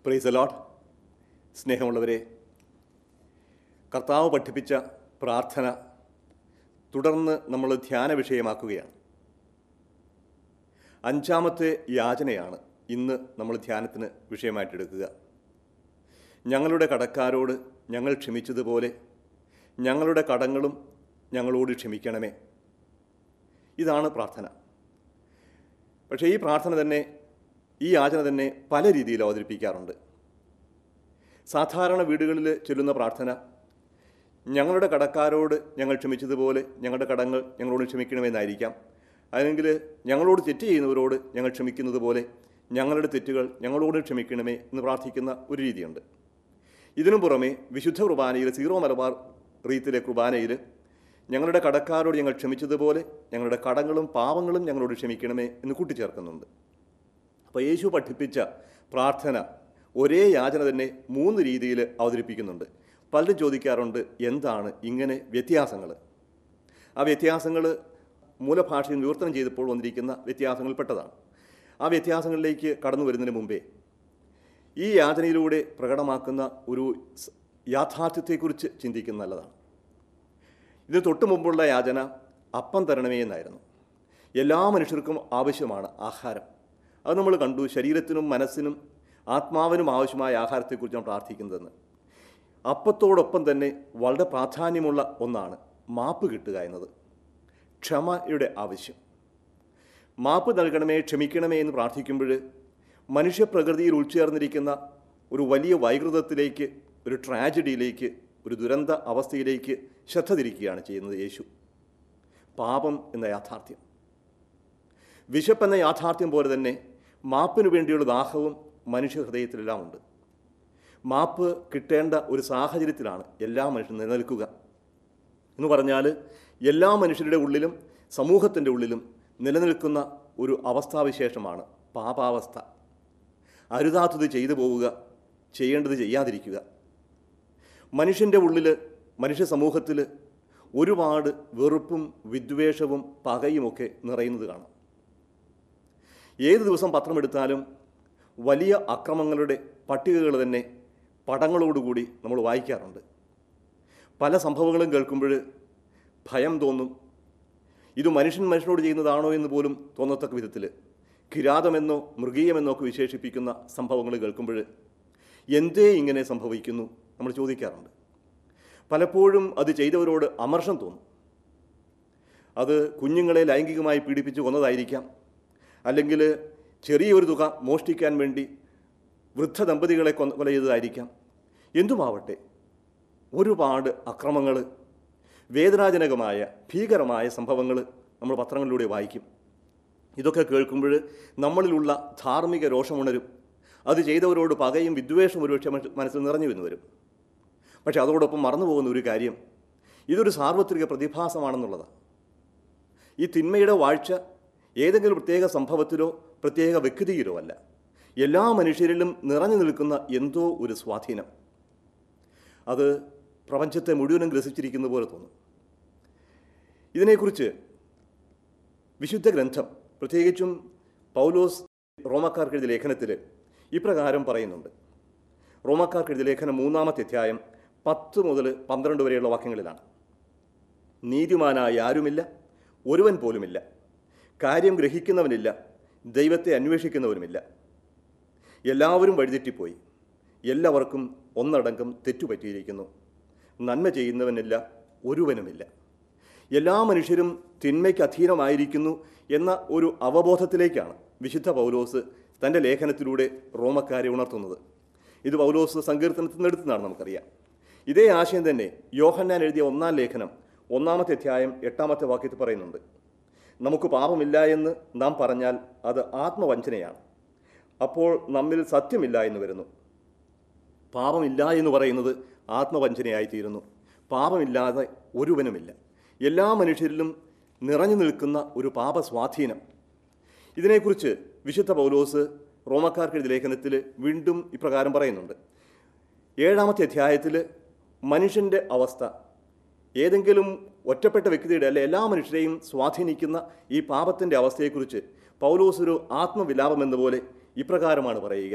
Praise the Lord. സ്നേഹമുള്ളവരെ, കർത്താവ് പഠിപ്പിച്ച പ്രാർത്ഥന തുടർന്ന് നമ്മൾ ധ്യാന വിഷയമാക്കുകയാണ്. 5-ാമത്തെ യാചനയാണ് ഇന്ന് നമ്മൾ ധ്യാനത്തിന് വിഷയമായിട്ടെടുക്കുക. ഞങ്ങളുടെ കടക്കാരോട് ഞങ്ങൾ ക്ഷമിച്ചതുപോലെ ഞങ്ങളുടെ കടങ്ങളും ഞങ്ങളോട് ക്ഷമിക്കണമേ. ഇതാണ് പ്രാർത്ഥന. പക്ഷേ ഈ പ്രാർത്ഥന തന്നെ, ഈ യാചന തന്നെ പല രീതിയിൽ അവതരിപ്പിക്കാറുണ്ട്. സാധാരണ വീടുകളിൽ ചൊല്ലുന്ന പ്രാർത്ഥന ഞങ്ങളുടെ കടക്കാരോട് ഞങ്ങൾ ക്ഷമിച്ചതുപോലെ ഞങ്ങളുടെ കടങ്ങൾ ഞങ്ങളോട് ക്ഷമിക്കണമെന്നായിരിക്കാം. അല്ലെങ്കിൽ ഞങ്ങളോട് തെറ്റ് ചെയ്യുന്നവരോട് ഞങ്ങൾ ക്ഷമിക്കുന്നത് പോലെ ഞങ്ങളുടെ തെറ്റുകൾ ഞങ്ങളോട് ക്ഷമിക്കണമേ എന്ന് പ്രാർത്ഥിക്കുന്ന ഒരു രീതിയുണ്ട്. ഇതിനു പുറമെ വിശുദ്ധ കുർബാനയിൽ, സീറോ മലബാർ റീത്തിലെ കുർബാനയിൽ ഞങ്ങളുടെ കടക്കാരോട് ഞങ്ങൾ ക്ഷമിച്ചതുപോലെ ഞങ്ങളുടെ കടങ്ങളും പാവങ്ങളും ഞങ്ങളോട് ക്ഷമിക്കണമേ എന്ന് കൂട്ടിച്ചേർക്കുന്നുണ്ട്. അപ്പോൾ യേശു പഠിപ്പിച്ച പ്രാർത്ഥന ഒരേ യാചന തന്നെ 3 രീതിയിൽ അവതരിപ്പിക്കുന്നുണ്ട്. പലരും ചോദിക്കാറുണ്ട്, എന്താണ് ഇങ്ങനെ വ്യത്യാസങ്ങൾ? ആ വ്യത്യാസങ്ങൾ മൂലഭാഷയിൽ വിവർത്തനം ചെയ്തപ്പോൾ വന്നിരിക്കുന്ന വ്യത്യാസങ്ങളിൽപ്പെട്ടതാണ്. ആ വ്യത്യാസങ്ങളിലേക്ക് കടന്നു വരുന്നതിന് മുമ്പേ ഈ യാചനയിലൂടെ പ്രകടമാക്കുന്ന ഒരു യാഥാർത്ഥ്യത്തെക്കുറിച്ച് ചിന്തിക്കുന്നത് നല്ലതാണ്. ഇത് തൊട്ടു മുമ്പുള്ള യാചന അപ്പം തരണമേ എന്നായിരുന്നു. എല്ലാ മനുഷ്യർക്കും ആവശ്യമാണ് ആഹാരം. അത് നമ്മൾ കണ്ടു. ശരീരത്തിനും മനസ്സിനും ആത്മാവിനും ആവശ്യമായ ആഹാരത്തെക്കുറിച്ചാണ് പ്രാർത്ഥിക്കുന്നതെന്ന്. അപ്പത്തോടൊപ്പം തന്നെ വളരെ പ്രാധാന്യമുള്ള ഒന്നാണ് മാപ്പ് കിട്ടുക എന്നത്, ക്ഷമയുടെ ആവശ്യം. മാപ്പ് നൽകണമേ, ക്ഷമിക്കണമേ എന്ന് പ്രാർത്ഥിക്കുമ്പോൾ മനുഷ്യപ്രകൃതിയിൽ ഉൾച്ചേർന്നിരിക്കുന്ന ഒരു വലിയ വൈകൃതത്തിലേക്ക്, ഒരു ട്രാജഡിയിലേക്ക്, ഒരു ദുരന്ത അവസ്ഥയിലേക്ക് ശ്രദ്ധ തിരിക്കുകയാണ് ചെയ്യുന്നത് യേശു. പാപം എന്ന യാഥാർത്ഥ്യം, വിശപ്പെന്ന യാഥാർത്ഥ്യം പോലെ തന്നെ മാപ്പിനു വേണ്ടിയുള്ള ദാഹവും മനുഷ്യഹൃദയത്തിലെല്ലാം ഉണ്ട്. മാപ്പ് കിട്ടേണ്ട ഒരു സാഹചര്യത്തിലാണ് എല്ലാ മനുഷ്യരും നിലനിൽക്കുക എന്ന് പറഞ്ഞാൽ, എല്ലാ മനുഷ്യരുടെ ഉള്ളിലും സമൂഹത്തിൻ്റെ ഉള്ളിലും നിലനിൽക്കുന്ന ഒരു അവസ്ഥാവിശേഷമാണ് പാപാവസ്ഥ. അരുതാത്തത് ചെയ്തു പോവുക, ചെയ്യേണ്ടത് ചെയ്യാതിരിക്കുക. മനുഷ്യൻ്റെ ഉള്ളിൽ, മനുഷ്യ സമൂഹത്തിൽ ഒരുപാട് വെറുപ്പും വിദ്വേഷവും പകയുമൊക്കെ നിറയുന്നത് കാണാം. ഏത് ദിവസം പത്രമെടുത്താലും വലിയ അക്രമങ്ങളുടെ പട്ടികകൾ തന്നെ പടങ്ങളോടുകൂടി നമ്മൾ വായിക്കാറുണ്ട്. പല സംഭവങ്ങളും കേൾക്കുമ്പോൾ ഭയം തോന്നും. ഇത് മനുഷ്യനോട് ചെയ്യുന്നതാണോ എന്ന് പോലും തോന്നത്തക്ക വിധത്തിൽ കിരാതമെന്നോ മൃഗീയമെന്നോ ഒക്കെ വിശേഷിപ്പിക്കുന്ന സംഭവങ്ങൾ കേൾക്കുമ്പോൾ എന്തേ ഇങ്ങനെ സംഭവിക്കുന്നു നമ്മൾ ചോദിക്കാറുണ്ട്. പലപ്പോഴും അത് ചെയ്തവരോട് അമർഷം തോന്നും. അത് കുഞ്ഞുങ്ങളെ ലൈംഗികമായി പീഡിപ്പിച്ച് കൊന്നതായിരിക്കാം, അല്ലെങ്കിൽ ചെറിയൊരു തുക മോഷ്ടിക്കാൻ വേണ്ടി വൃദ്ധ ദമ്പതികളെ കൊല ചെയ്തതായിരിക്കാം. എന്തുമാവട്ടെ, ഒരുപാട് അക്രമങ്ങൾ, വേദനാജനകമായ ഭീകരമായ സംഭവങ്ങൾ നമ്മൾ പത്രങ്ങളിലൂടെ വായിക്കും. ഇതൊക്കെ കേൾക്കുമ്പോൾ നമ്മളിലുള്ള ധാർമ്മിക രോഷമുണരും. അത് ചെയ്തവരോട് പകയും വിദ്വേഷവും ഒരുപക്ഷെ മനസ്സിൽ നിറഞ്ഞു എന്ന് വരും. പക്ഷെ അതോടൊപ്പം മറന്നുപോകുന്ന ഒരു കാര്യം, ഇതൊരു സാർവത്രിക പ്രതിഭാസമാണെന്നുള്ളതാണ്. ഈ തിന്മയുടെ വാഴ്ച ഏതെങ്കിലും പ്രത്യേക സംഭവത്തിലോ പ്രത്യേക വ്യക്തിയിലോ അല്ല, എല്ലാ മനുഷ്യരിലും നിറഞ്ഞു നിൽക്കുന്ന എന്തോ ഒരു സ്വാധീനം. അത് പ്രപഞ്ചത്തെ മുഴുവനും ഗ്രസിച്ചിരിക്കുന്ന പോലെ തോന്നും. ഇതിനെക്കുറിച്ച് വിശുദ്ധ ഗ്രന്ഥം, പ്രത്യേകിച്ചും പൗലോസ് റോമാക്കാർക്ക് എഴുതിയ ലേഖനത്തിൽ ഇപ്രകാരം പറയുന്നുണ്ട്. റോമാക്കാർക്ക് എഴുതിയ ലേഖനം 3-ാമത്തെ അധ്യായം 10 മുതൽ 12 വരെയുള്ള വാക്യങ്ങളിലാണ്. നീതിമാനായ ആരുമില്ല, ഒരുവൻ പോലുമില്ല. കാര്യം ഗ്രഹിക്കുന്നവനില്ല, ദൈവത്തെ അന്വേഷിക്കുന്നവനുമില്ല. എല്ലാവരും വഴിതെറ്റിപ്പോയി, എല്ലാവർക്കും ഒന്നടങ്കം തെറ്റുപറ്റിയിരിക്കുന്നു. നന്മ ചെയ്യുന്നവനില്ല, ഒരുവനുമില്ല. എല്ലാ മനുഷ്യരും തിന്മയ്ക്ക് അധീനമായിരിക്കുന്നു എന്ന ഒരു അവബോധത്തിലേക്കാണ് വിശുദ്ധ പൗലോസ് തൻ്റെ ലേഖനത്തിലൂടെ റോമക്കാരെ ഉണർത്തുന്നത്. ഇത് പൗലോസ് സങ്കീർത്തനത്തിൽ നിന്ന് എടുത്തതാണ്, നമുക്കറിയാം. ഇതേ ആശയം തന്നെ യോഹന്നാൻ എഴുതിയ 1-ാം ലേഖനം 1-ാമത്തെ അധ്യായം 8-ാമത്തെ വാക്യത്തിൽ പറയുന്നുണ്ട്. നമുക്ക് പാപമില്ല എന്ന് നാം പറഞ്ഞാൽ അത് ആത്മവഞ്ചനയാണ്, അപ്പോൾ നമ്മിൽ സത്യമില്ല എന്ന് വരുന്നു. പാപമില്ല എന്ന് പറയുന്നത് ആത്മവഞ്ചനയായിത്തീരുന്നു. പാപമില്ലാതെ ഒരുവനുമില്ല. എല്ലാ മനുഷ്യരിലും നിറഞ്ഞു നിൽക്കുന്ന ഒരു പാപസ്വാധീനം. ഇതിനെക്കുറിച്ച് വിശുദ്ധ പൗലോസ് റോമക്കാർക്ക് എഴുതിയ ലേഖനത്തിൽ വീണ്ടും ഇപ്രകാരം പറയുന്നുണ്ട്. 7-ാമത്തെ അധ്യായത്തിൽ മനുഷ്യൻ്റെ അവസ്ഥ, ഏതെങ്കിലും ഒറ്റപ്പെട്ട വ്യക്തിയുടെ അല്ലെ എല്ലാ മനുഷ്യരെയും സ്വാധീനിക്കുന്ന ഈ പാപത്തിൻ്റെ അവസ്ഥയെക്കുറിച്ച് പൗലോസ് ഒരു ആത്മവിലാപം എന്നപോലെ ഇപ്രകാരമാണ് പറയുക.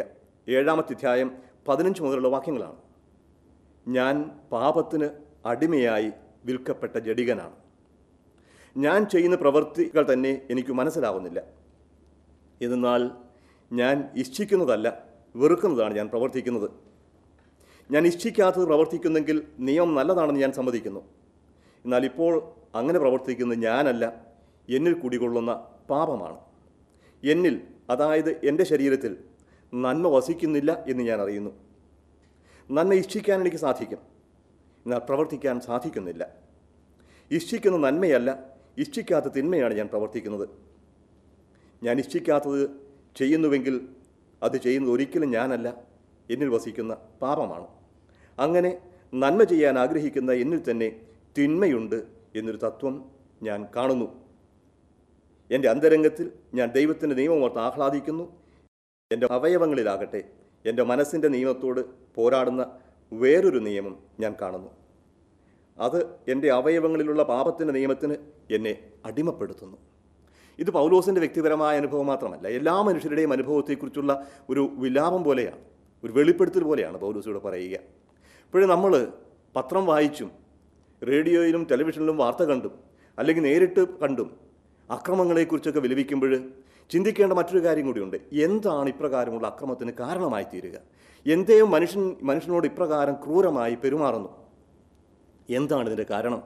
7-ാമത്തെ അധ്യായം 15 മുതലുള്ള വാക്യങ്ങളാണ്. ഞാൻ പാപത്തിന് അടിമയായി വിൽക്കപ്പെട്ട ജഡികനാണ്. ഞാൻ ചെയ്യുന്ന പ്രവൃത്തികൾ തന്നെ എനിക്ക് മനസ്സിലാവുന്നില്ല. എന്നാൽ ഞാൻ ഇച്ഛിക്കുന്നതല്ല, വെറുക്കുന്നതാണ് ഞാൻ പ്രവർത്തിക്കുന്നത്. ഞാൻ ഇച്ഛിക്കാത്തത് പ്രവർത്തിക്കുന്നെങ്കിൽ നിയമം നല്ലതാണെന്ന് ഞാൻ സമ്മതിക്കുന്നു. എന്നാൽ ഇപ്പോൾ അങ്ങനെ പ്രവർത്തിക്കുന്നത് ഞാനല്ല, എന്നിൽ കുടികൊള്ളുന്ന പാപമാണ്. എന്നിൽ, അതായത് എൻ്റെ ശരീരത്തിൽ നന്മ വസിക്കുന്നില്ല എന്ന് ഞാൻ അറിയുന്നു. നന്മ ഇച്ഛിക്കാൻ എനിക്ക് സാധിക്കും, എന്നാൽ പ്രവർത്തിക്കാൻ സാധിക്കുന്നില്ല. ഇച്ഛിക്കുന്ന നന്മയല്ല, ഇച്ഛിക്കാത്ത തിന്മയാണ് ഞാൻ പ്രവർത്തിക്കുന്നത്. ഞാൻ ഇച്ഛിക്കാത്തത് ചെയ്യുന്നുവെങ്കിൽ അത് ചെയ്യുന്നത് ഒരിക്കലും ഞാനല്ല, എന്നിൽ വസിക്കുന്ന പാപമാണ്. അങ്ങനെ നന്മ ചെയ്യാൻ ആഗ്രഹിക്കുന്ന എന്നിൽ തന്നെ തിന്മയുണ്ട് എന്നൊരു തത്വം ഞാൻ കാണുന്നു. എൻ്റെ അന്തരംഗത്തിൽ ഞാൻ ദൈവത്തിൻ്റെ നിയമമോർത്ത് ആഹ്ലാദിക്കുന്നു. എൻ്റെ അവയവങ്ങളിലാകട്ടെ എൻ്റെ മനസ്സിൻ്റെ നിയമത്തോട് പോരാടുന്ന വേറൊരു നിയമം ഞാൻ കാണുന്നു. അത് എൻ്റെ അവയവങ്ങളിലുള്ള പാപത്തിൻ്റെ നിയമത്തിന് എന്നെ അടിമപ്പെടുത്തുന്നു. ഇത് പൗലോസിൻ്റെ വ്യക്തിപരമായ അനുഭവം മാത്രമല്ല, എല്ലാ മനുഷ്യരുടെയും അനുഭവത്തെക്കുറിച്ചുള്ള ഒരു വിലാപം പോലെയാണ്, ഒരു വെളിപ്പെടുത്തൽ പോലെയാണ് പൗലോസ് ഇവിടെ പറയുക. ഇപ്പോഴും നമ്മൾ പത്രം വായിച്ചും റേഡിയോയിലും ടെലിവിഷനിലും വാർത്ത കണ്ടും അല്ലെങ്കിൽ നേരിട്ട് കണ്ടും അക്രമങ്ങളെക്കുറിച്ചൊക്കെ വിലപിക്കുമ്പോൾ ചിന്തിക്കേണ്ട മറ്റൊരു കാര്യം കൂടിയുണ്ട്. എന്താണ് ഇപ്രകാരമുള്ള അക്രമത്തിന് കാരണമായി തീരുക? എന്തേ മനുഷ്യനോട് ഇപ്രകാരം ക്രൂരമായി പെരുമാറുന്നു? എന്താണ് ഇതിൻ്റെ കാരണം?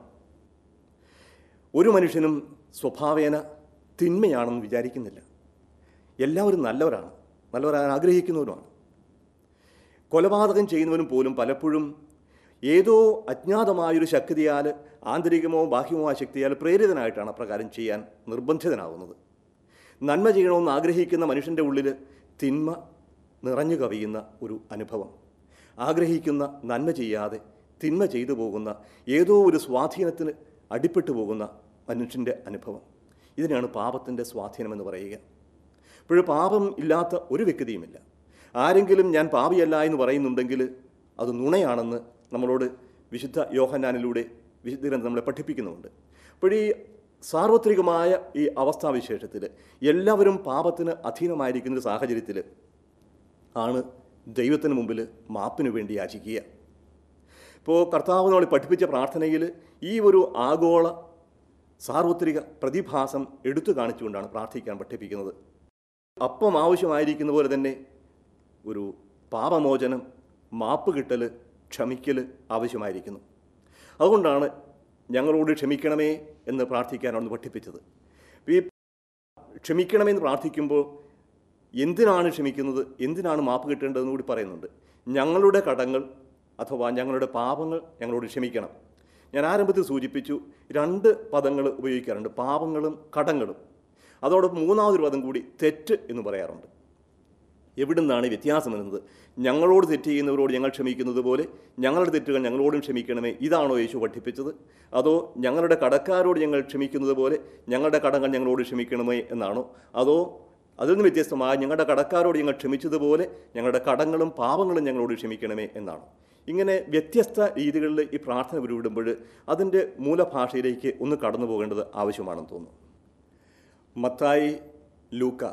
ഒരു മനുഷ്യനും സ്വഭാവേന തിന്മയാണെന്ന് വിചാരിക്കുന്നില്ല. എല്ലാവരും നല്ലവരാൻ ആഗ്രഹിക്കുന്നവരുമാണ്. കൊലപാതകം ചെയ്യുന്നവനും പോലും പലപ്പോഴും ഏതോ അജ്ഞാതമായൊരു ശക്തിയാൽ, ആന്തരികമോ ബാഹ്യമോ ആയ ശക്തിയാൽ പ്രേരിതനായിട്ടാണ് അപ്രകാരം ചെയ്യാൻ നിർബന്ധിതനാകുന്നത്. നന്മ ചെയ്യണമെന്ന് ആഗ്രഹിക്കുന്ന മനുഷ്യൻ്റെ ഉള്ളിൽ തിന്മ നിറഞ്ഞു കവിയുന്ന ഒരു അനുഭവം, ആഗ്രഹിക്കുന്ന നന്മ ചെയ്യാതെ തിന്മ ചെയ്തു പോകുന്ന ഏതോ ഒരു സ്വാധീനത്തിന് അടിപ്പെട്ടു പോകുന്ന മനുഷ്യൻ്റെ അനുഭവം, ഇതിനാണ് പാപത്തിൻ്റെ സ്വാധീനമെന്ന് പറയുക. ഇപ്പോഴും പാപം ഇല്ലാത്ത ഒരു വ്യക്തിയുമില്ല. ആരെങ്കിലും ഞാൻ പാപിയല്ല എന്ന് പറയുന്നുണ്ടെങ്കിൽ അത് നുണയാണെന്ന് നമ്മളോട് വിശുദ്ധ യോഹന്നാനിലൂടെ വിശുദ്ധ ഗ്രന്ഥം നമ്മളെ പഠിപ്പിക്കുന്നുണ്ട്. അപ്പോൾ ഈ സാർവത്രികമായ ഈ അവസ്ഥാവിശേഷത്തിൽ എല്ലാവരും പാപത്തിന് അധീനമായിരിക്കുന്ന ഒരു സാഹചര്യത്തിൽ ആണ് ദൈവത്തിന് മുമ്പിൽ മാപ്പിന് വേണ്ടി യാചിക്കുക. ഇപ്പോൾ കർത്താവ് നമ്മളെ പഠിപ്പിച്ച പ്രാർത്ഥനയിൽ ഈ ഒരു ആഗോള സാർവത്രിക പ്രതിഭാസം എടുത്തു കാണിച്ചുകൊണ്ടാണ് പ്രാർത്ഥിക്കാൻ പഠിപ്പിക്കുന്നത്. അപ്പം ആവശ്യമായിരിക്കുന്ന പോലെ തന്നെ ഒരു പാപമോചനം, മാപ്പ് കിട്ടൽ, ക്ഷമിക്കൽ ആവശ്യമായിരിക്കുന്നു. അതുകൊണ്ടാണ് ഞങ്ങളോട് ക്ഷമിക്കണമേ എന്ന് പ്രാർത്ഥിക്കാനാണ് പഠിപ്പിച്ചത്. ഈ ക്ഷമിക്കണമെന്ന് പ്രാർത്ഥിക്കുമ്പോൾ എന്തിനാണ് ക്ഷമിക്കുന്നത്, എന്തിനാണ് മാപ്പ് കിട്ടേണ്ടതെന്ന് കൂടി പറയുന്നുണ്ട്. ഞങ്ങളുടെ കടങ്ങൾ അഥവാ ഞങ്ങളുടെ പാപങ്ങൾ ഞങ്ങളോട് ക്ഷമിക്കണം. ഞാൻ ആരംഭത്തിൽ സൂചിപ്പിച്ചു, 2 പദങ്ങൾ ഉപയോഗിക്കാറുണ്ട്, പാപങ്ങളും കടങ്ങളും. അതോടൊപ്പം 3ാമതൊരു പദം കൂടി തെറ്റ് എന്ന് പറയാറുണ്ട്. എവിടുന്നാണ് വ്യത്യാസം എന്നത്? ഞങ്ങളോട് തെറ്റ് ചെയ്യുന്നവരോട് ഞങ്ങൾ ക്ഷമിക്കുന്നത് പോലെ ഞങ്ങളുടെ തെറ്റുകൾ ഞങ്ങളോടും ക്ഷമിക്കണമേ, ഇതാണോ യേശു പഠിപ്പിച്ചത്? അതോ ഞങ്ങളുടെ കടക്കാരോട് ഞങ്ങൾ ക്ഷമിക്കുന്നത് പോലെ ഞങ്ങളുടെ കടങ്ങൾ ഞങ്ങളോട് ക്ഷമിക്കണമേ എന്നാണോ? അതോ അതിൽ നിന്ന് വ്യത്യസ്തമായ ഞങ്ങളുടെ കടക്കാരോട് ഞങ്ങൾ ക്ഷമിച്ചതുപോലെ ഞങ്ങളുടെ കടങ്ങളും പാപങ്ങളും ഞങ്ങളോട് ക്ഷമിക്കണമേ എന്നാണോ? ഇങ്ങനെ വ്യത്യസ്ത രീതികളിൽ ഈ പ്രാർത്ഥന ഉരുവിടുമ്പോൾ അതിൻ്റെ മൂലഭാഷയിലേക്ക് ഒന്ന് കടന്നു പോകേണ്ടത് ആവശ്യമാണെന്ന് തോന്നുന്നു. മത്തായി, ലൂക്ക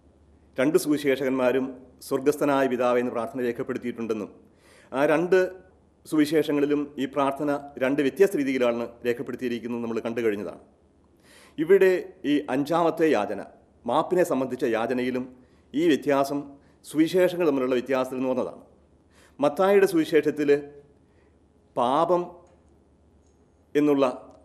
2 സുവിശേഷകന്മാരും സ്വർഗസ്ഥനായ പിതാവേ എന്ന് പ്രാർത്ഥന രേഖപ്പെടുത്തിയിട്ടുണ്ടെന്നും ആ 2 സുവിശേഷങ്ങളിലും ഈ പ്രാർത്ഥന 2 വ്യത്യസ്ത രീതിയിലാണ് രേഖപ്പെടുത്തിയിരിക്കുന്നത് നമ്മൾ കണ്ടു കഴിഞ്ഞതാണ്. ഇവിടെ ഈ 5ാമത്തെ യാചന, മാപ്പിനെ സംബന്ധിച്ച യാചനയിലും ഈ വ്യത്യാസം സുവിശേഷങ്ങൾ തമ്മിലുള്ള വ്യത്യാസത്തിൽ നിന്ന് വന്നതാണ്. മത്തായിയുടെ സുവിശേഷത്തിൽ പാപം എന്നുള്ള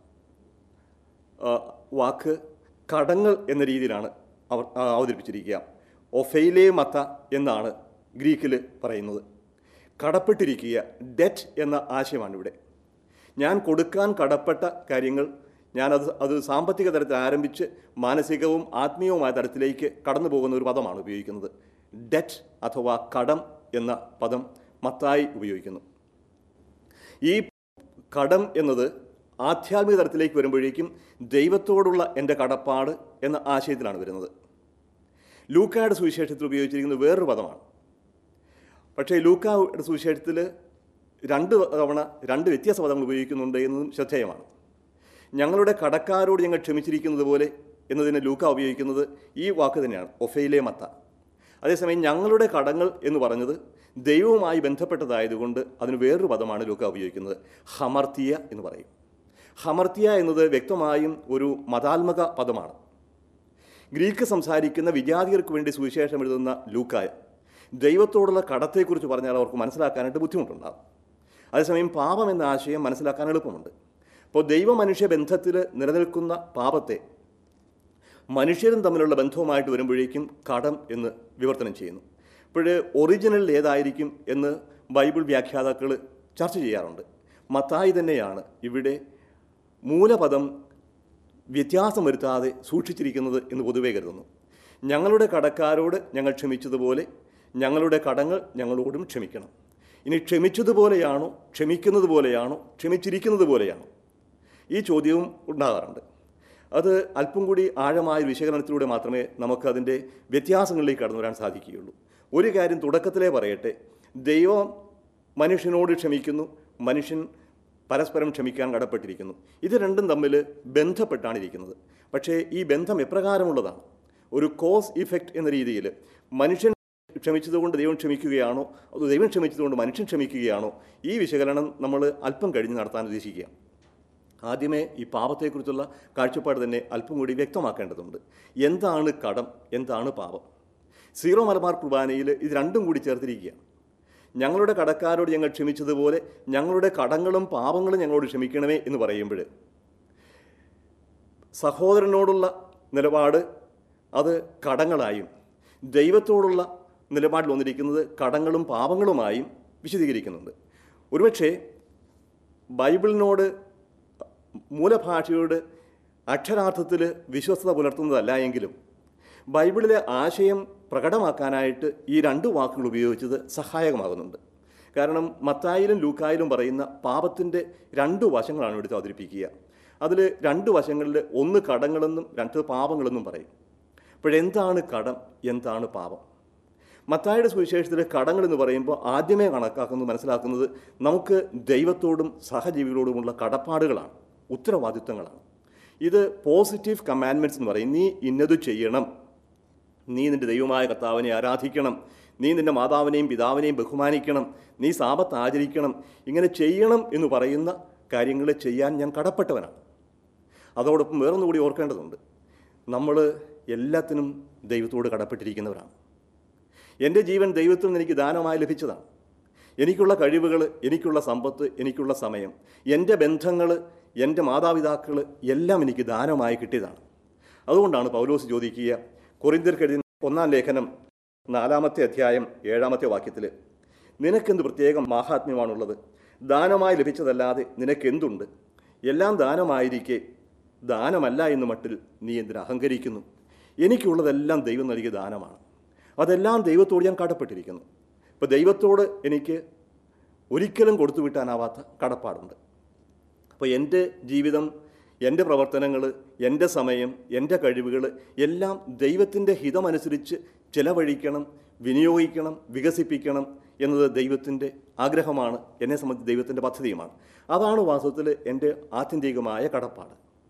വാക്ക് കടങ്ങൾ എന്ന രീതിയിലാണ് അവതരിപ്പിച്ചിരിക്കുക. ഒഫെയിലേ മത്ത എന്നാണ് ഗ്രീക്കിൽ പറയുന്നത്. കടപ്പെട്ടിരിക്കുക, ഡെറ്റ് എന്ന ആശയമാണ് ഇവിടെ. ഞാൻ കൊടുക്കാൻ കടപ്പെട്ട കാര്യങ്ങൾ, അത് സാമ്പത്തിക തലത്തിൽ ആരംഭിച്ച് മാനസികവും ആത്മീയവുമായ തലത്തിലേക്ക് കടന്നു പോകുന്ന ഒരു പദമാണ് ഉപയോഗിക്കുന്നത്. ഡെറ്റ് അഥവാ കടം എന്ന പദം മത്തായി ഉപയോഗിക്കുന്നു. ഈ കടം എന്നത് ആധ്യാത്മിക തലത്തിലേക്ക് വരുമ്പോഴേക്കും ദൈവത്തോടുള്ള എൻ്റെ കടപ്പാട് എന്ന ആശയത്തിലാണ് വരുന്നത്. ലൂക്കായുടെ സുവിശേഷത്തിൽ ഉപയോഗിച്ചിരിക്കുന്നത് വേറൊരു പദമാണ്. പക്ഷേ ലൂക്കായുടെ സുവിശേഷത്തിൽ 2 തവണ 2 വ്യത്യസ്ത പദങ്ങൾ ഉപയോഗിക്കുന്നുണ്ട് എന്നതും ശ്രദ്ധേയമാണ്. ഞങ്ങളുടെ കടക്കാരോട് ഞങ്ങൾ ക്ഷമിച്ചിരിക്കുന്നത് പോലെ എന്നതിന് ലൂക്ക ഉപയോഗിക്കുന്നത് ഈ വാക്ക് തന്നെയാണ്, ഒഫെയിലേ മത്ത. അതേസമയം ഞങ്ങളുടെ കടങ്ങൾ എന്ന് പറഞ്ഞത് ദൈവവുമായി ബന്ധപ്പെട്ടതായതുകൊണ്ട് അതിന് വേറൊരു പദമാണ് ലൂക്ക ഉപയോഗിക്കുന്നത്. ഹമർത്തിയ എന്ന് പറയും. ഹമർത്തിയ എന്നത് വ്യക്തമായും ഒരു മതാത്മക പദമാണ്. ഗ്രീക്ക് സംസാരിക്കുന്ന വിജാതികർക്ക് വേണ്ടി സുവിശേഷം എഴുതുന്ന ലൂക്കായ ദൈവത്തോടുള്ള കടത്തെക്കുറിച്ച് പറഞ്ഞാൽ അവർക്ക് മനസ്സിലാക്കാനായിട്ട് ബുദ്ധിമുട്ടുണ്ടാകും. അതേസമയം പാപം എന്ന ആശയം മനസ്സിലാക്കാൻ എളുപ്പമുണ്ട്. അപ്പോൾ ദൈവ-മനുഷ്യ ബന്ധത്തിൽ നിലനിൽക്കുന്ന പാപത്തെ മനുഷ്യരും തമ്മിലുള്ള ബന്ധവുമായിട്ട് വരുമ്പോഴേക്കും കടം എന്ന് വിവർത്തനം ചെയ്യുന്നു. അപ്പോൾ ഒറിജിനൽ ഏതായിരിക്കും എന്ന് ബൈബിൾ വ്യാഖ്യാതാക്കൾ ചർച്ച ചെയ്യാറുണ്ട്. മത്തായി തന്നെയാണ് ഇവിടെ മൂലപദം വ്യത്യാസം വരുത്താതെ സൂക്ഷിച്ചിരിക്കുന്നത് എന്ന് പൊതുവേ കരുതുന്നു. ഞങ്ങളുടെ കടക്കാരോട് ഞങ്ങൾ ക്ഷമിച്ചതുപോലെ ഞങ്ങളുടെ കടങ്ങൾ ഞങ്ങളോടും ക്ഷമിക്കണം. ഇനി ക്ഷമിച്ചതുപോലെയാണോ, ക്ഷമിക്കുന്നത് പോലെയാണോ, ക്ഷമിച്ചിരിക്കുന്നത് പോലെയാണോ? ഈ ചോദ്യവും ഉണ്ടാകാറുണ്ട്. അത് അല്പം കൂടി ആഴമായ വിശകലനത്തിലൂടെ മാത്രമേ നമുക്കതിൻ്റെ വ്യത്യാസങ്ങളിലേക്ക് കടന്നു വരാൻ സാധിക്കുകയുള്ളൂ. ഒരു കാര്യം തുടക്കത്തിലേ പറയട്ടെ, ദൈവം മനുഷ്യനോട് ക്ഷമിക്കുന്നു, മനുഷ്യൻ പരസ്പരം ക്ഷമിക്കാൻ കടപ്പെട്ടിരിക്കുന്നു. ഇത് രണ്ടും തമ്മിൽ ബന്ധപ്പെട്ടാണ് ഇരിക്കുന്നത്. പക്ഷേ ഈ ബന്ധം എപ്രകാരമുള്ളതാണ്? ഒരു കോസ് ഇഫക്റ്റ് എന്ന രീതിയിൽ മനുഷ്യൻ ക്ഷമിച്ചതുകൊണ്ട് ദൈവം ക്ഷമിക്കുകയാണോ, അത് ദൈവം ക്ഷമിച്ചതുകൊണ്ട് മനുഷ്യൻ ക്ഷമിക്കുകയാണോ? ഈ വിശകലനം നമ്മൾ അല്പം കഴിഞ്ഞ് നടത്താൻ ഉദ്ദേശിക്കുക. ആദ്യമേ ഈ പാപത്തെക്കുറിച്ചുള്ള കാഴ്ചപ്പാട് തന്നെ അല്പം കൂടി വ്യക്തമാക്കേണ്ടതുണ്ട്. എന്താണ് കടം, എന്താണ് പാപം? സീറോ മലബാർ കുർബാനയിൽ ഇത് രണ്ടും കൂടി ചേർത്തിരിക്കുകയാണ്. ഞങ്ങളുടെ കടക്കാരോട് ഞങ്ങൾ ക്ഷമിച്ചതുപോലെ ഞങ്ങളുടെ കടങ്ങളും പാപങ്ങളും ഞങ്ങളോട് ക്ഷമിക്കണമേ എന്ന് പറയുമ്പോൾ സഹോദരനോടുള്ള നിലപാട് അത് കടങ്ങളായും ദൈവത്തോടുള്ള നിലപാടിൽ വന്നിരിക്കുന്നത് കടങ്ങളും പാപങ്ങളുമായും വിശദീകരിക്കുന്നുണ്ട്. ഒരുപക്ഷെ ബൈബിളിനോട് മൂലഭാഷയോട് അക്ഷരാർത്ഥത്തിൽ വിശ്വസ്തത പുലർത്തുന്നതല്ല എങ്കിലും ബൈബിളിലെ ആശയം പ്രകടമാക്കാനായിട്ട് ഈ രണ്ട് വാക്കുകൾ ഉപയോഗിച്ചത് സഹായകമാകുന്നുണ്ട്. കാരണം മത്തായിലും ലൂക്കായിലും പറയുന്ന പാപത്തിൻ്റെ രണ്ട് വശങ്ങളാണ് എടുത്ത് അവതരിപ്പിക്കുക. അതിൽ രണ്ട് വശങ്ങളിൽ ഒന്ന് കടങ്ങളെന്നും രണ്ട് പാപങ്ങളെന്നും പറയും. അപ്പോഴെന്താണ് കടം, എന്താണ് പാപം? മത്തായിയുടെ സുവിശേഷത്തിൽ കടങ്ങൾ എന്ന് പറയുമ്പോൾ ആദ്യമേ മനസ്സിലാക്കുന്നത് നമുക്ക് ദൈവത്തോടും സഹജീവികളോടുമുള്ള കടപ്പാടുകളാണ്, ഉത്തരവാദിത്വങ്ങളാണ്. ഇത് പോസിറ്റീവ് കമാൻഡ്മെൻറ്റ്സ് എന്ന് പറയും. നീ ഇന്നത് ചെയ്യണം, നീ നിൻ്റെ ദൈവമായ കർത്താവിനെ ആരാധിക്കണം, നീ നിൻ്റെ മാതാവിനെയും പിതാവിനെയും ബഹുമാനിക്കണം, നീ സാബത്ത് ആചരിക്കണം, ഇങ്ങനെ ചെയ്യണം എന്ന് പറയുന്ന കാര്യങ്ങൾ ചെയ്യാൻ ഞാൻ കടപ്പെട്ടവനാണ്. അതോടൊപ്പം വേറൊന്നുകൂടി ഓർക്കേണ്ടതുണ്ട്, നമ്മൾ എല്ലാത്തിനും ദൈവത്തോട് കടപ്പെട്ടിരിക്കുന്നവരാണ്. എൻ്റെ ജീവൻ ദൈവത്തിൽ നിന്ന് എനിക്ക് ദാനമായി ലഭിച്ചതാണ്. എനിക്കുള്ള കഴിവുകൾ, എനിക്കുള്ള സമ്പത്ത്, എനിക്കുള്ള സമയം, എൻ്റെ ബന്ധങ്ങൾ, എൻ്റെ മാതാപിതാക്കൾ എല്ലാം എനിക്ക് ദാനമായി കിട്ടിയതാണ്. അതുകൊണ്ടാണ് പൗലോസ് ചോദിക്കുക, കൊരിന്ത്യർക്കെഴുതിയ 1-ാം ലേഖനം 4-ാമത്തെ അധ്യായം 7-ാമത്തെ വാക്യത്തിൽ, നിനക്കെന്ത് പ്രത്യേകം മാഹാത്മ്യമാണുള്ളത്? ദാനമായി ലഭിച്ചതല്ലാതെ നിനക്കെന്തുണ്ട്? എല്ലാം ദാനമായിരിക്കെ ദാനമല്ല എന്ന് മട്ടിൽ നീ എന്തിന് അഹങ്കരിക്കുന്നു? എനിക്കുള്ളതെല്ലാം ദൈവം നൽകിയ ദാനമാണ്. അതെല്ലാം ദൈവത്തോട് ഞാൻ കടപ്പെട്ടിരിക്കുന്നു. ഇപ്പോൾ ദൈവത്തോട് എനിക്ക് ഒരിക്കലും കൊടുത്തു വിട്ടാനാവാത്ത കടപ്പാടുണ്ട്. അപ്പോൾ എൻ്റെ ജീവിതം, എൻ്റെ പ്രവർത്തനങ്ങൾ, എൻ്റെ സമയം, എൻ്റെ കഴിവുകൾ എല്ലാം ദൈവത്തിൻ്റെ ഹിതമനുസരിച്ച് ചെലവഴിക്കണം, വിനിയോഗിക്കണം, വികസിപ്പിക്കണം എന്നത് ദൈവത്തിൻ്റെ ആഗ്രഹമാണ്. എന്നെ സംബന്ധിച്ച് ദൈവത്തിൻ്റെ പദ്ധതിയുമാണ്. അതാണ് വാസ്തവത്തിൽ എൻ്റെ ആത്യന്തികമായ കടപ്പാട്.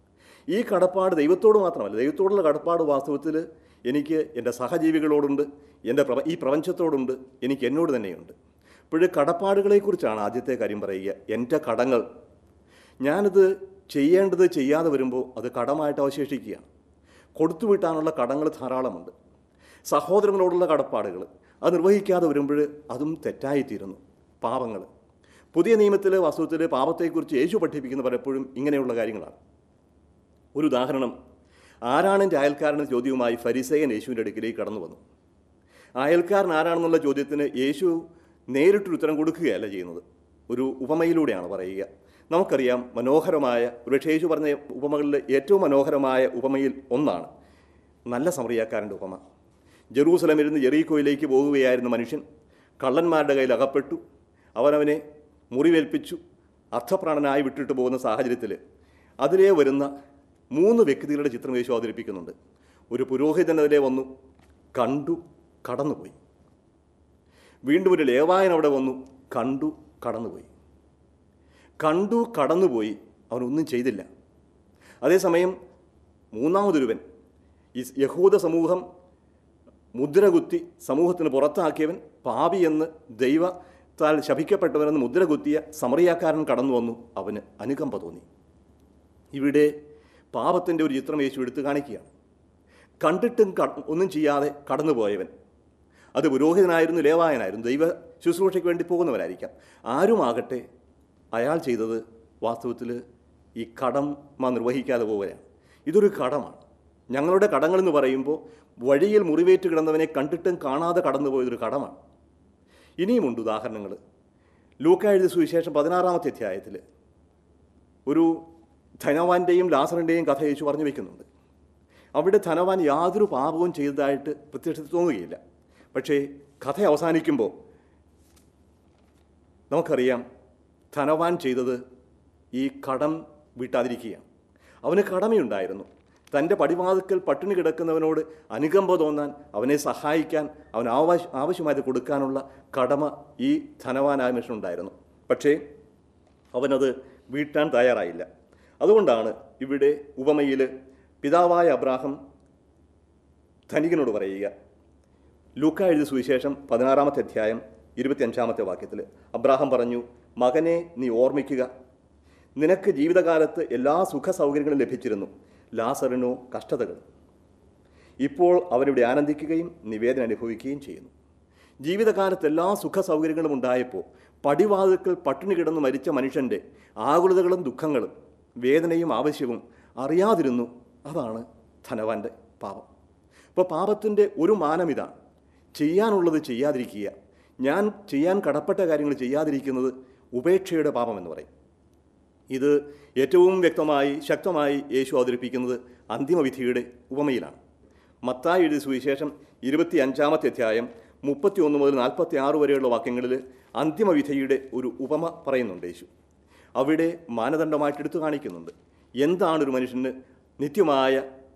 ഈ കടപ്പാട് ദൈവത്തോട് മാത്രമല്ല, ദൈവത്തോടുള്ള കടപ്പാട് വാസ്തവത്തിൽ എനിക്ക് എൻ്റെ സഹജീവികളോടുണ്ട്, എൻ്റെ ഈ പ്രപഞ്ചത്തോടുണ്ട്, എനിക്ക് എന്നോട് തന്നെയുണ്ട്. ഇപ്പോഴും കടപ്പാടുകളെക്കുറിച്ചാണ് ആദ്യത്തെ കാര്യം പറയുക. എൻ്റെ കടങ്ങൾ, ഞാനത് ചെയ്യേണ്ടത് ചെയ്യാതെ വരുമ്പോൾ അത് കടമായിട്ട് അവശേഷിക്കുകയാണ്. കൊടുത്തുവിട്ടാനുള്ള കടങ്ങൾ ധാരാളമുണ്ട്. സഹോദരങ്ങളോടുള്ള കടപ്പാടുകൾ അത് നിർവഹിക്കാതെ വരുമ്പോൾ അതും തെറ്റായിത്തീരുന്നു. പാപങ്ങൾ, പുതിയ നിയമത്തിൽ വാസ്തവത്തിൽ പാപത്തെക്കുറിച്ച് യേശു പഠിപ്പിക്കുന്ന പലപ്പോഴും ഇങ്ങനെയുള്ള കാര്യങ്ങളാണ്. ഒരു ഉദാഹരണം, ആരാണ് എൻ്റെ അയൽക്കാരൻ്റെ ചോദ്യവുമായി ഫരിസേയൻ യേശുവിൻ്റെ അടുക്കിലേക്ക് കടന്നു വന്നു. അയൽക്കാരൻ ആരാണെന്നുള്ള ചോദ്യത്തിന് യേശു നേരിട്ടൊരു ഉത്തരം കൊടുക്കുകയല്ല ചെയ്യുന്നത്, ഒരു ഉപമയിലൂടെയാണ് പറയുക. നമുക്കറിയാം, മനോഹരമായ, ഒരുപക്ഷേ യേശു പറഞ്ഞ ഉപമകളിൽ ഏറ്റവും മനോഹരമായ ഉപമയിൽ ഒന്നാണ് നല്ല സമറിയാക്കാരൻ്റെ ഉപമ. ജെറൂസലമിൽ നിന്ന് യെറീക്കോയിലേക്ക് പോകുകയായിരുന്ന മനുഷ്യൻ കള്ളന്മാരുടെ കയ്യിൽ അകപ്പെട്ടു. അവനവനെ മുറിവേൽപ്പിച്ചു അർത്ഥപ്രാണനായി വിട്ടിട്ട് പോകുന്ന സാഹചര്യത്തിൽ അതിലേ വരുന്ന 3 വ്യക്തികളുടെ ചിത്രം യേശു അവതരിപ്പിക്കുന്നുണ്ട്. ഒരു പുരോഹിതൻ അതിലേ വന്നു, കണ്ടു, കടന്നുപോയി. വീണ്ടും ഒരു ലേവായൻ അവിടെ വന്നു, കണ്ടു, കടന്നുപോയി. കണ്ടു, കടന്നുപോയി, അവനൊന്നും ചെയ്തില്ല. അതേസമയം 3-ാമതൊരുവൻ, ഈ യഹൂദ സമൂഹം മുദ്രകുത്തി സമൂഹത്തിന് പുറത്താക്കിയവൻ, പാപിയെന്ന് ദൈവത്താൽ ശപിക്കപ്പെട്ടവനെന്ന് മുദ്രകുത്തിയ സമറിയാക്കാരൻ കടന്നു വന്നു. അവന് അനുകമ്പ തോന്നി. ഇവിടെ പാപത്തിൻ്റെ ഒരു ചിത്രം യേശു എടുത്തു കാണിക്കുകയാണ്. കണ്ടിട്ടും ഒന്നും ചെയ്യാതെ കടന്നുപോയവൻ, അത് പുരോഹിതനായിരുന്നു, ലേവായനായിരുന്നു, ദൈവ ശുശ്രൂഷയ്ക്ക് വേണ്ടി പോകുന്നവരായിരിക്കാം, ആരുമാകട്ടെ, അയാൾ ചെയ്തത് വാസ്തവത്തിൽ ഈ കടമ നിർവഹിക്കാതെ പോവുകയാണ്. ഇതൊരു കടമാണ്. ഞങ്ങളുടെ കടങ്ങളെന്ന് പറയുമ്പോൾ വഴിയിൽ മുറിവേറ്റ് കിടന്നവനെ കണ്ടിട്ടും കാണാതെ കടന്നുപോയതൊരു കടമാണ്. ഇനിയുമുണ്ട് ഉദാഹരണങ്ങൾ. ലൂക്കാ എഴുതിയ സുവിശേഷം 16-ാമത്തെ അധ്യായത്തിൽ ഒരു ധനവാന്റെയും ലാസറിൻ്റെയും കഥ യേശു പറഞ്ഞു വയ്ക്കുന്നുണ്ട്. അവിടെ ധനവാൻ യാതൊരു പാപവും ചെയ്തതായിട്ട് പ്രത്യക്ഷത്തിൽ തോന്നുകയില്ല. പക്ഷേ കഥ അവസാനിക്കുമ്പോൾ നമുക്കറിയാം ധനവാൻ ചെയ്തത് ഈ കടം വീട്ടാതിരിക്കുകയാണ്. അവന് കടമയുണ്ടായിരുന്നു. തൻ്റെ പടിവാതിക്കൽ പട്ടിണി കിടക്കുന്നവനോട് അനുകമ്പ തോന്നാൻ, അവനെ സഹായിക്കാൻ, അവന് ആവശ്യമായത് കൊടുക്കാനുള്ള കടമ ഈ ധനവാനായ മനുഷ്യനുണ്ടായിരുന്നു. പക്ഷേ അവനത് വീട്ടാൻ തയ്യാറായില്ല. അതുകൊണ്ടാണ് ഇവിടെ ഉപമയിൽ പിതാവായ അബ്രാഹാം ധനികനോട് പറയുക. ലൂക്കാ എഴുതിയ സുവിശേഷം 16-ാമത്തെ അധ്യായം 25-ാമത്തെ വാക്യത്തിൽ അബ്രാഹാം പറഞ്ഞു, മകനെ, നീ ഓർമ്മിക്കുക, നിനക്ക് ജീവിതകാലത്ത് എല്ലാ സുഖ സൗകര്യങ്ങളും ലഭിച്ചിരുന്നു, ലാസറിനോ കഷ്ടതകൾ. ഇപ്പോൾ അവനിവിടെ ആനന്ദിക്കുകയും നിവേദന അനുഭവിക്കുകയും ചെയ്യുന്നു. ജീവിതകാലത്ത് എല്ലാ സുഖ സൗകര്യങ്ങളും ഉണ്ടായപ്പോൾ പടിവാതിൽക്കൽ പട്ടിണി കിടന്ന് മരിച്ച മനുഷ്യൻ്റെ ആകുലതകളും ദുഃഖങ്ങളും വേദനയും ആവശ്യവും അറിയാതിരുന്നു. അതാണ് ധനവാൻ്റെ പാപം. ഇപ്പോൾ പാപത്തിൻ്റെ ഒരു മാനം ഇതാണ്: ചെയ്യാനുള്ളത് ചെയ്യാതിരിക്കുക. ഞാൻ ചെയ്യാൻ കടപ്പെട്ട കാര്യങ്ങൾ ചെയ്യാതിരിക്കുന്നത് ഉപേക്ഷയുടെ പാപമെന്ന് പറയും. ഇത് ഏറ്റവും വ്യക്തമായി ശക്തമായി യേശു അവതരിപ്പിക്കുന്നത് അന്തിമവിധിയുടെ ഉപമയിലാണ്. മത്തായി എഴുതിയ സുവിശേഷം 25-ാമത്തെ അധ്യായം 31 മുതൽ 46 വരെയുള്ള വാക്യങ്ങളിൽ അന്തിമവിധിയുടെ ഒരു ഉപമ പറയുന്നുണ്ട് യേശു. അവിടെ മാനദണ്ഡമായിട്ട് എടുത്തു കാണിക്കുന്നുണ്ട് എന്താണ് ഒരു മനുഷ്യന് നിത്യമായ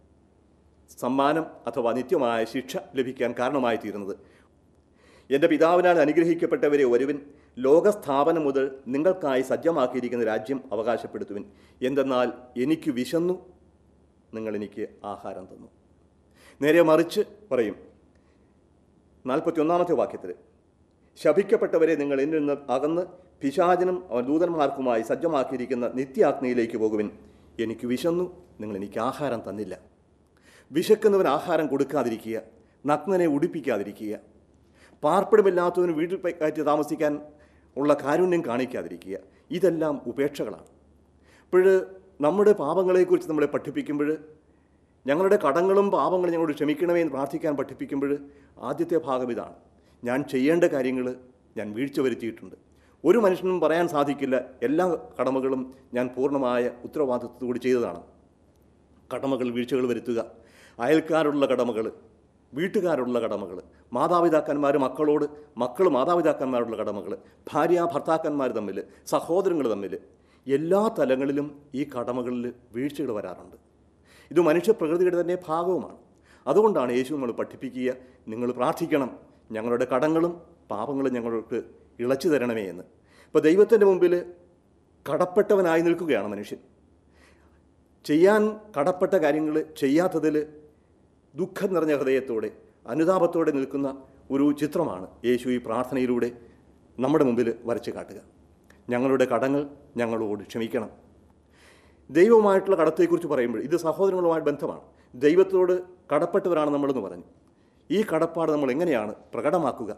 സമ്മാനം അഥവാ നിത്യമായ ശിക്ഷ ലഭിക്കാൻ കാരണമായി തീരുന്നത്. എൻ്റെ പിതാവിനാൽ അനുഗ്രഹിക്കപ്പെട്ടവരെ ഒരുവൻ ലോകസ്ഥാപനം മുതൽ നിങ്ങൾക്കായി സജ്ജമാക്കിയിരിക്കുന്ന രാജ്യം അവകാശപ്പെടുത്തുവിൻ. എന്തെന്നാൽ എനിക്ക് വിശന്നു, നിങ്ങൾ എനിക്ക് ആഹാരം തന്നു. നേരെ മറിച്ച് പറയും 41-ാമത്തെ വാക്യത്തിൽ, ശപിക്കപ്പെട്ടവരെ നിങ്ങൾ എന്നിൽ നിന്ന് അകന്ന് പിശാചനും അവൻ ദൂതന്മാർക്കുമായി സജ്ജമാക്കിയിരിക്കുന്ന നിത്യാഗ്നിയിലേക്ക് പോകുവിൻ. എനിക്ക് വിശന്നു, നിങ്ങൾ എനിക്ക് ആഹാരം തന്നില്ല. വിശക്കുന്നവൻ ആഹാരം കൊടുക്കാതിരിക്കുക, നഗ്നനെ ഉടുപ്പിക്കാതിരിക്കുക, പാർപ്പിടമില്ലാത്തവന് വീട്ടിൽ കയറ്റി താമസിക്കാൻ ഉള്ള കാരുണ്യം കാണിക്കാതിരിക്കുക, ഇതെല്ലാം ഉപേക്ഷകളാണ്. അപ്പോൾ നമ്മുടെ പാപങ്ങളെക്കുറിച്ച് നമ്മളെ പഠിപ്പിക്കുമ്പോൾ, ഞങ്ങളുടെ കടങ്ങളും പാപങ്ങളും ഞങ്ങളോട് ക്ഷമിക്കണമേ എന്ന് പ്രാർത്ഥിക്കാൻ പഠിപ്പിക്കുമ്പോൾ ആദ്യത്തെ ഭാഗം ഇതാണ്: ഞാൻ ചെയ്യേണ്ട കാര്യങ്ങൾ ഞാൻ വീഴ്ച വരുത്തിയിട്ടുണ്ട്. ഒരു മനുഷ്യനും പറയാൻ സാധിക്കില്ല എല്ലാ കടമകളും ഞാൻ പൂർണ്ണമായ ഉത്തരവാദിത്വത്തോട് ചെയ്തതാണ്. കടമകൾ, വീഴ്ചകൾ വരുത്തുക, അയൽക്കാരുള്ള കടമകൾ, വീട്ടുകാരുള്ള കടമകൾ, മാതാപിതാക്കന്മാർ മക്കളോട്, മക്കൾ മാതാപിതാക്കന്മാരുള്ള കടമകൾ, ഭാര്യ ഭർത്താക്കന്മാർ തമ്മിൽ, സഹോദരങ്ങൾ തമ്മിൽ, എല്ലാ തലങ്ങളിലും ഈ കടമകളിൽ വീഴ്ചകൾ വരാറുണ്ട്. ഇത് മനുഷ്യപ്രകൃതിയുടെ തന്നെ ഭാഗവുമാണ്. അതുകൊണ്ടാണ് യേശു നമ്മൾ പഠിപ്പിക്കുക, നിങ്ങൾ പ്രാർത്ഥിക്കണം, ഞങ്ങളുടെ കടങ്ങളും പാപങ്ങളും ഞങ്ങൾക്ക് ഇളച്ചു തരണമേ എന്ന്. ഇപ്പോൾ ദൈവത്തിൻ്റെ മുമ്പിൽ കടപ്പെട്ടവനായി നിൽക്കുകയാണ് മനുഷ്യൻ. ചെയ്യാൻ കടപ്പെട്ട കാര്യങ്ങൾ ചെയ്യാത്തതിൽ ദുഃഖം നിറഞ്ഞ ഹൃദയത്തോടെ, അനുതാപത്തോടെ നിൽക്കുന്ന ഒരു ചിത്രമാണ് യേശു ഈ പ്രാർത്ഥനയിലൂടെ നമ്മുടെ മുമ്പിൽ വരച്ച് കാട്ടുക. ഞങ്ങളുടെ കടങ്ങൾ ഞങ്ങളോട് ക്ഷമിക്കണം. ദൈവവുമായിട്ടുള്ള കടത്തെക്കുറിച്ച് പറയുമ്പോൾ ഇത് സഹോദരങ്ങളുമായി ബന്ധമാണ്. ദൈവത്തോട് കടപ്പെട്ടവരാണ് നമ്മളെന്ന് പറഞ്ഞു. ഈ കടപ്പാട് നമ്മൾ എങ്ങനെയാണ് പ്രകടമാക്കുക?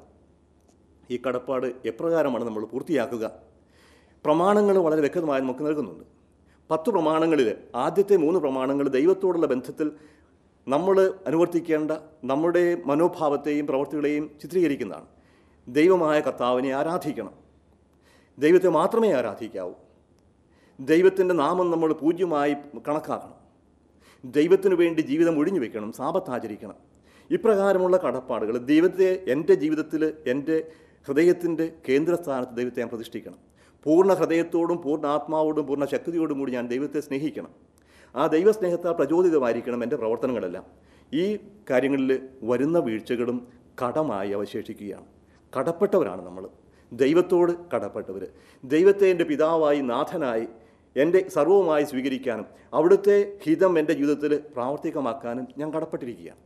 ഈ കടപ്പാട് എപ്രകാരമാണ് നമ്മൾ പൂർത്തിയാക്കുക? പ്രമാണങ്ങൾ വളരെ വ്യക്തമായി നമുക്ക് നൽകുന്നുണ്ട്. 10 പ്രമാണങ്ങളിൽ ആദ്യത്തെ 3 പ്രമാണങ്ങൾ ദൈവത്തോടുള്ള ബന്ധത്തിൽ നമ്മൾ അനുവർത്തിക്കേണ്ട നമ്മുടെ മനോഭാവത്തെയും പ്രവൃത്തികളെയും ചിത്രീകരിക്കുന്നതാണ്. ദൈവമായ കർത്താവിനെ ആരാധിക്കണം, ദൈവത്തെ മാത്രമേ ആരാധിക്കാവൂ, ദൈവത്തിൻ്റെ നാമം നമ്മൾ പൂജ്യമായി കണക്കാക്കണം, ദൈവത്തിനു വേണ്ടി ജീവിതം ഒഴിഞ്ഞു വെക്കണം, സാബത്ത് ആചരിക്കണം. ഇപ്രകാരമുള്ള കടപ്പാടുകൾ ദൈവത്തെ എൻ്റെ ജീവിതത്തിൽ, എൻ്റെ ഹൃദയത്തിൻ്റെ കേന്ദ്രസ്ഥാനത്ത് ദൈവത്തെ ഞാൻ പ്രതിഷ്ഠിക്കണം. പൂർണ്ണ ഹൃദയത്തോടും പൂർണ്ണ ആത്മാവോടും പൂർണ്ണ ശക്തിയോടും കൂടി ഞാൻ ദൈവത്തെ സ്നേഹിക്കണം. ആ ദൈവസ്നേഹത്താൽ പ്രചോദിതമായിരിക്കണം എൻ്റെ പ്രവർത്തനങ്ങളെല്ലാം. ഈ കാര്യങ്ങളിൽ വരുന്ന വീഴ്ചകളും കടമായി അവശേഷിക്കുകയാണ്. കടപ്പെട്ടവരാണ് നമ്മൾ, ദൈവത്തോട് കടപ്പെട്ടവർ. ദൈവത്തെ എൻ്റെ പിതാവായി, നാഥനായി, എൻ്റെ സർവ്വവുമായി സ്വീകരിക്കാനും അവിടുത്തെ ഹിതം എൻ്റെ ജീവിതത്തിൽ പ്രാവർത്തികമാക്കാനും ഞാൻ കടപ്പെട്ടിരിക്കുകയാണ്.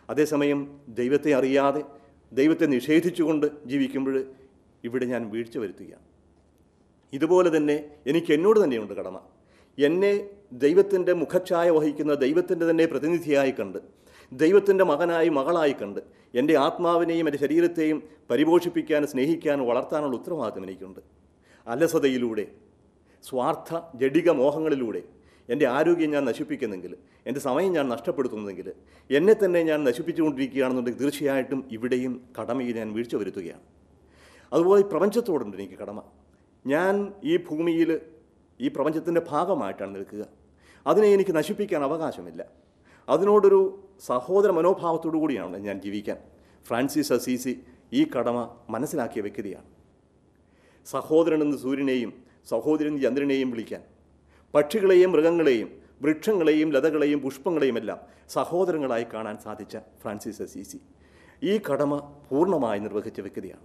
അതേസമയം ദൈവത്തെ അറിയാതെ ദൈവത്തെ നിഷേധിച്ചുകൊണ്ട് ജീവിക്കുമ്പോൾ ഇവിടെ ഞാൻ വീഴ്ച വരുത്തുകയാണ്. ഇതുപോലെ തന്നെ എനിക്ക് എന്നോട് തന്നെയുണ്ട് കടമ. എന്നെ ദൈവത്തിൻ്റെ മുഖഛായ വഹിക്കുന്ന ദൈവത്തിൻ്റെ തന്നെ പ്രതിനിധിയായി കണ്ട്, ദൈവത്തിൻ്റെ മകനായി മകളായി കണ്ട്, എൻ്റെ ആത്മാവിനെയും എൻ്റെ ശരീരത്തെയും പരിപോഷിപ്പിക്കാനും സ്നേഹിക്കാനും വളർത്താനുള്ള ഉത്തരവാദിത്വം എനിക്കുണ്ട്. അലസതയിലൂടെ, സ്വാർത്ഥ ജഡിക മോഹങ്ങളിലൂടെ എൻ്റെ ആരോഗ്യം ഞാൻ നശിപ്പിക്കുന്നെങ്കിൽ, എൻ്റെ സമയം ഞാൻ നഷ്ടപ്പെടുത്തുന്നെങ്കിൽ, എന്നെ തന്നെ ഞാൻ നശിപ്പിച്ചുകൊണ്ടിരിക്കുകയാണെന്നുണ്ടെങ്കിൽ തീർച്ചയായിട്ടും ഇവിടെയും കടമയിൽ ഞാൻ വീഴ്ച വരുത്തുകയാണ്. അതുപോലെ പ്രപഞ്ചത്തോടുണ്ട് എനിക്ക് കടമ. ഞാൻ ഈ ഭൂമിയിൽ ഈ പ്രപഞ്ചത്തിൻ്റെ ഭാഗമായിട്ടാണ് നിൽക്കുക. അതിനെ എനിക്ക് നശിപ്പിക്കാൻ അവകാശമില്ല. അതിനോടൊരു സഹോദര മനോഭാവത്തോടു കൂടിയാണ് ഞാൻ ജീവിക്കാൻ. ഫ്രാൻസിസ് അസീസി ഈ കടമ മനസ്സിലാക്കിയ വ്യക്തിയാണ്. സഹോദരനെന്ന് സൂര്യനെയും സഹോദരൻ ചന്ദ്രനെയും വിളിക്കാൻ, പക്ഷികളെയും മൃഗങ്ങളെയും വൃക്ഷങ്ങളെയും ലതകളെയും പുഷ്പങ്ങളെയും എല്ലാം സഹോദരങ്ങളായി കാണാൻ സാധിച്ച ഫ്രാൻസിസ് അസീസി ഈ കടമ പൂർണ്ണമായി നിർവഹിച്ച വ്യക്തിയാണ്.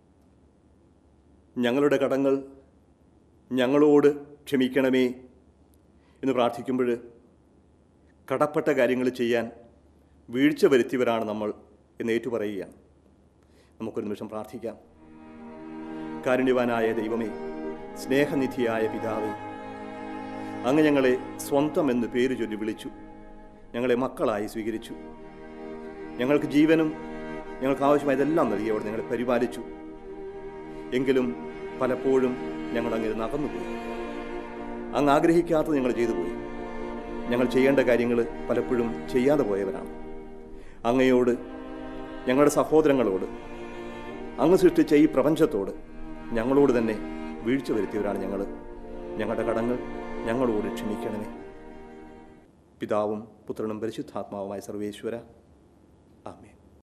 ഞങ്ങളുടെ കടങ്ങൾ ഞങ്ങളോട് ക്ഷമിക്കണമേ എന്ന് പ്രാർത്ഥിക്കുമ്പോൾ കടപ്പെട്ട കാര്യങ്ങൾ ചെയ്യാൻ വീഴ്ച വരുത്തിയവരാണ് നമ്മൾ എന്ന് ഏറ്റുപറയുകയാണ്. നമുക്കൊരു നിമിഷം പ്രാർത്ഥിക്കാം. കാരുണ്യവാനായ ദൈവമേ, സ്നേഹനിധിയായ പിതാവേ, അങ്ങ് ഞങ്ങളെ സ്വന്തം എന്ന് പേര് ചൊല്ലി വിളിച്ചു, ഞങ്ങളെ മക്കളായി സ്വീകരിച്ചു. ഞങ്ങൾക്ക് ജീവനും ഞങ്ങൾക്ക് ആവശ്യമായതെല്ലാം നൽകി അവിടെ ഞങ്ങളെ പരിപാലിച്ചു. എങ്കിലും പലപ്പോഴും ഞങ്ങൾ അങ്ങനെ നടന്നുപോയി. അങ്ങ് ആഗ്രഹിക്കാത്തത് ഞങ്ങൾ ചെയ്തു പോയി. ഞങ്ങൾ ചെയ്യേണ്ട കാര്യങ്ങൾ പലപ്പോഴും ചെയ്യാതെ പോയവരാണ്. അങ്ങയോട്, ഞങ്ങളുടെ സഹോദരങ്ങളോട്, അങ്ങ് സൃഷ്ടിച്ച ഈ പ്രപഞ്ചത്തോട്, ഞങ്ങളോട് തന്നെ വീഴ്ച വരുത്തിയവരാണ് ഞങ്ങൾ. ഞങ്ങളുടെ കടങ്ങൾ ഞങ്ങളോട് ക്ഷമിക്കണമേ. പിതാവും പുത്രനും പരിശുദ്ധാത്മാവുമായ സർവേശ്വര, ആമേൻ.